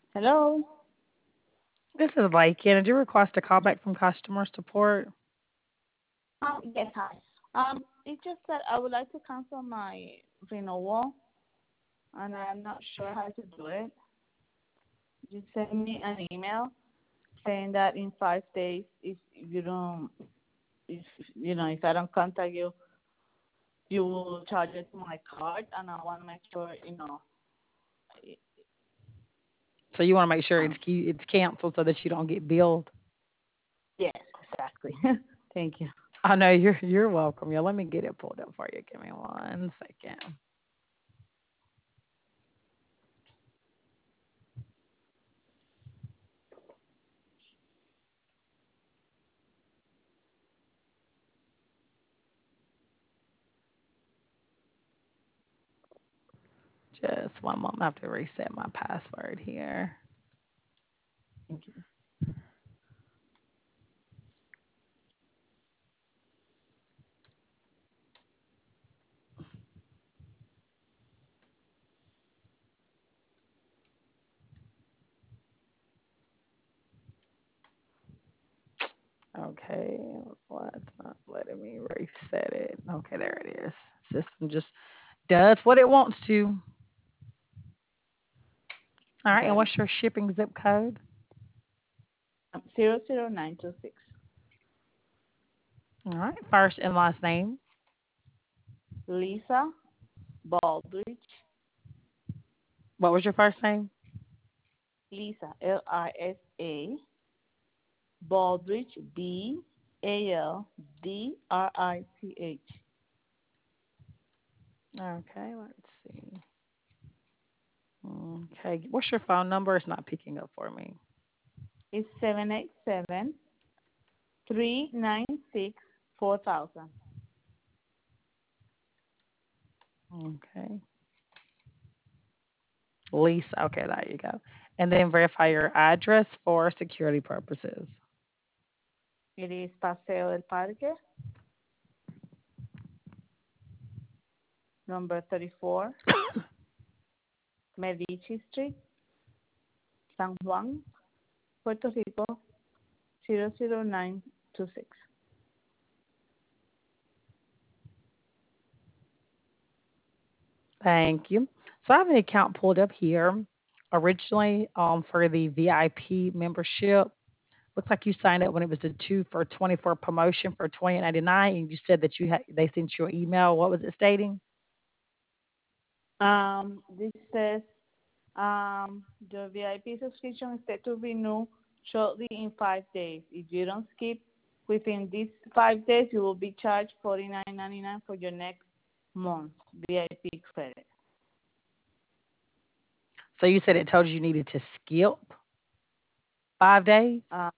Hello. This is Lakin. Did you request a call back from customer support? Yes, hi. It's just that I would like to cancel my renewal, and I'm not sure how to do it. You send me an email saying that in 5 days, if you don't, if if I don't contact you, you will charge it to my card, and I want to make sure, So you want to make sure um, it's canceled so that you don't get billed. yes, exactly. Thank you. I know you're welcome. Yeah, let me get it pulled up for you. Give me 1 second. Just one moment. I have to reset my password here. Thank you. Okay, why it's not letting me reset it? Okay, there it is. System just does what it wants to. All right, and Okay. what's your shipping zip code? 00926. All right, first and last name. Lisa Baldrige. What was your first name? Lisa, Lisa Baldrige, Baldrich. Okay, let's see. Okay, what's your phone number? It's not picking up for me. It's 787-396-4000. Okay, Lisa. Okay, there you go. And then verify your address for security purposes. It is Paseo del Parque, number 34, Medici Street, San Juan, Puerto Rico, 00926. Thank you. So I have an account pulled up here. Originally, for the VIP membership, looks like you signed up when it was the 2 for 24 promotion for 20.99, and you said that they sent you an email. What was it stating? This says your VIP subscription is set to renew shortly in 5 days. If you don't skip within these 5 days, you will be charged $49.99 for your next month VIP credit. So you said it told you needed to skip 5 days. Uh,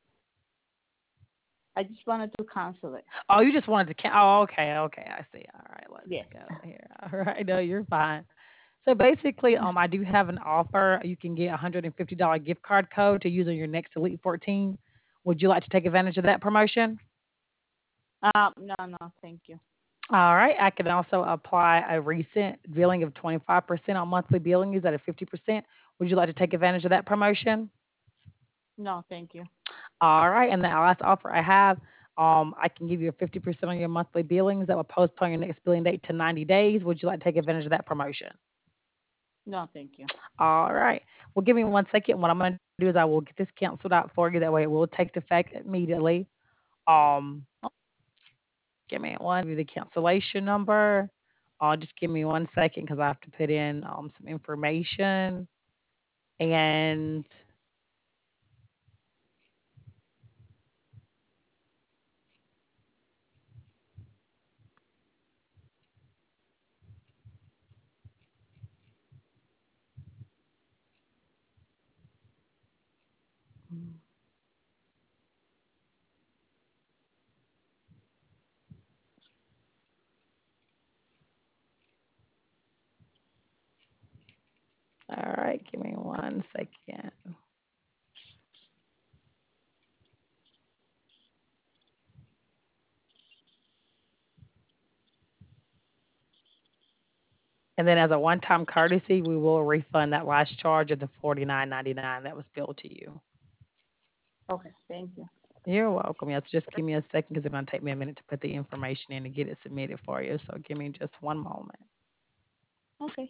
I just wanted to cancel it. Oh, you just wanted to count. Oh, okay, okay, I see. All right, let's Yes. go here. All right, no, you're fine. So basically, I do have an offer. You can get a $150 gift card code to use on your next Elite 14. Would you like to take advantage of that promotion? No, no, thank you. All right. I can also apply a recent billing of 25% on monthly billing is at a 50%. Would you like to take advantage of that promotion? No, thank you. All right. And the last offer I have, I can give you a 50% on your monthly billings that will postpone your next billing date to 90 days. Would you like to take advantage of that promotion? No, thank you. All right. Well, give me 1 second. What I'm going to do is I will get this canceled out for you. That way it will take effect immediately. Um, Give me one, give you the cancellation number. Just give me 1 second because I have to put in some information. And all right, give me 1 second. And then as a one-time courtesy, we will refund that last charge of the 49.99 that was billed to you. Okay, thank you. You're welcome. Yes, just give me a second because it's going to take me a minute to put the information in and get it submitted for you. So give me just one moment. Okay.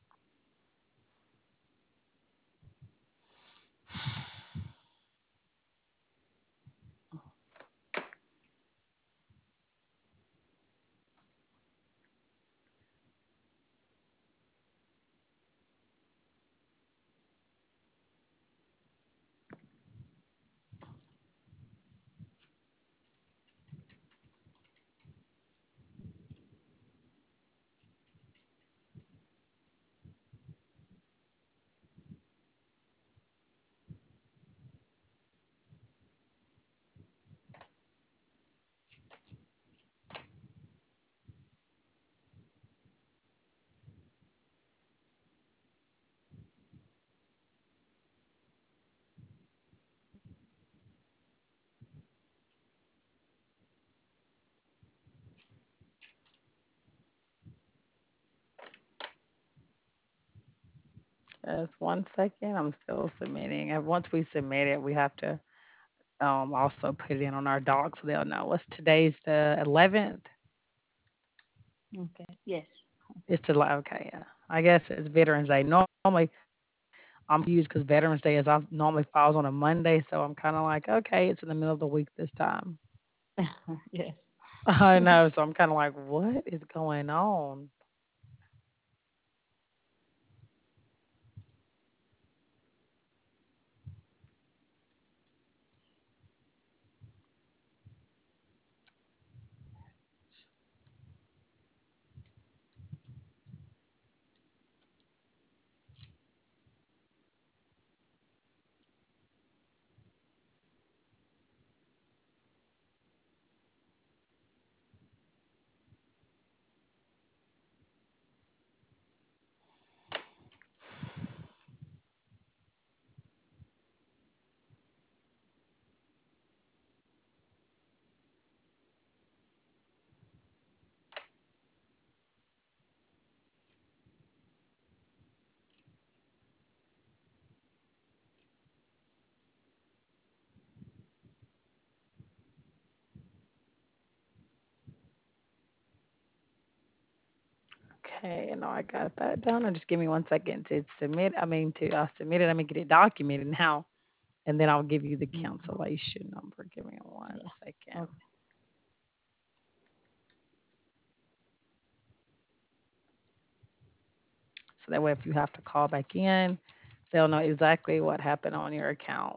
Just one second. I'm still submitting. And once we submit it, we have to also put it in on our docs so they'll know. What's today's the 11th? Okay. Yes. It's the okay, yeah. I guess it's Veterans Day. Normally, I'm confused because Veterans Day is normally falls on a Monday, so I'm kind of like, okay, it's in the middle of the week this time. Yes. I know, so I'm kind of like, what is going on? Okay, no, I got that done. Just give me one second to submit. I mean, to submit it. Let me get it documented now, and then I'll give you the Mhm. cancellation number. Give me one Yeah. second. Okay. So that way, if you have to call back in, they'll know exactly what happened on your account.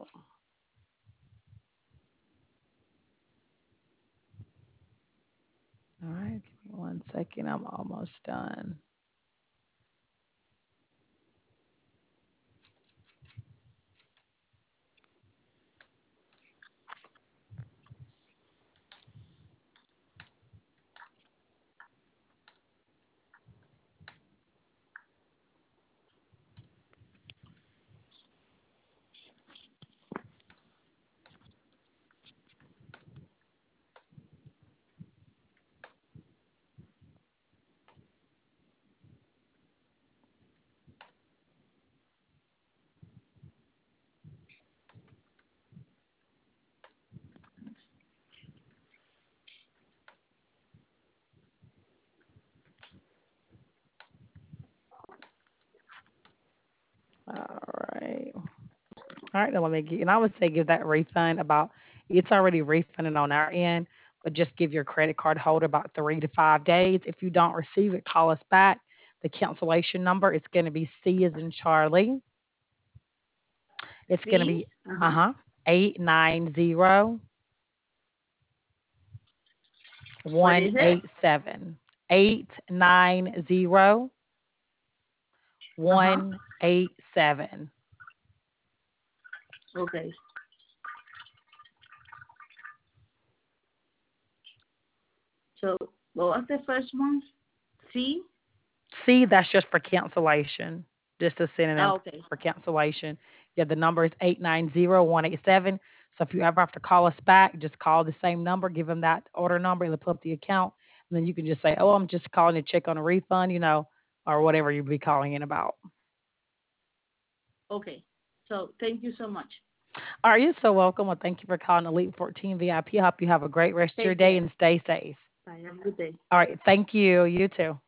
All right, give me one second. I'm almost done. All right. All right, then let me get, and I would say give that refund about, it's already refunded on our end, but just give your credit card holder about 3 to 5 days. If you don't receive it, call us back. The cancellation number is going to be C as in Charlie. It's going to C. be, Uh huh. 890 What is it? 187. 890 Uh huh. 187. Okay. So what was the first one? C. C, that's just for cancellation, just a synonym Oh, okay. for cancellation. Yeah, the number is 890-187. So if you ever have to call us back, just call the same number, give them that order number, and they'll pull up the account. And then you can just say, oh, I'm just calling to check on a refund, or whatever you'll be calling in about. Okay. So thank you so much. All right, you're so welcome. Well, thank you for calling Elite 14 VIP. I hope you have a great rest of your Take day care. and stay safe. Bye. Have a good day. All right, thank you. You too.